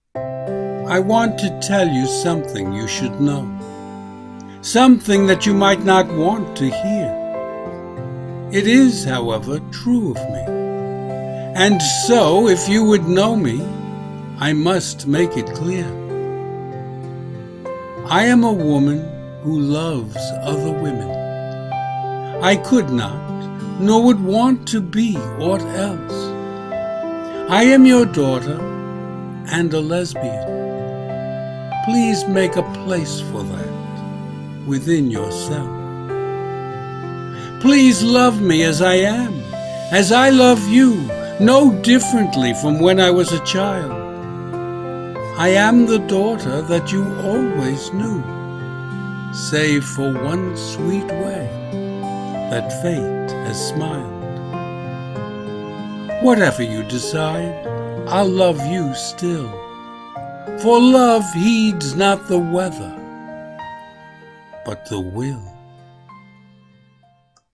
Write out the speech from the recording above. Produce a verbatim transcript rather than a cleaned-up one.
I want to tell you something you should know, something that you might not want to hear. It is, however, true of me, and so if you would know me, I must make it clear. I am a woman who loves other women. I could not, nor would want to be aught else. I am your daughter and a lesbian. Please make a place for that within yourself. Please love me as I am, as I love you, no differently from when I was a child. I am the daughter that you always knew, save for one sweet way that fate has smiled. Whatever you decide, I'll love you still, for love heeds not the weather, but the will.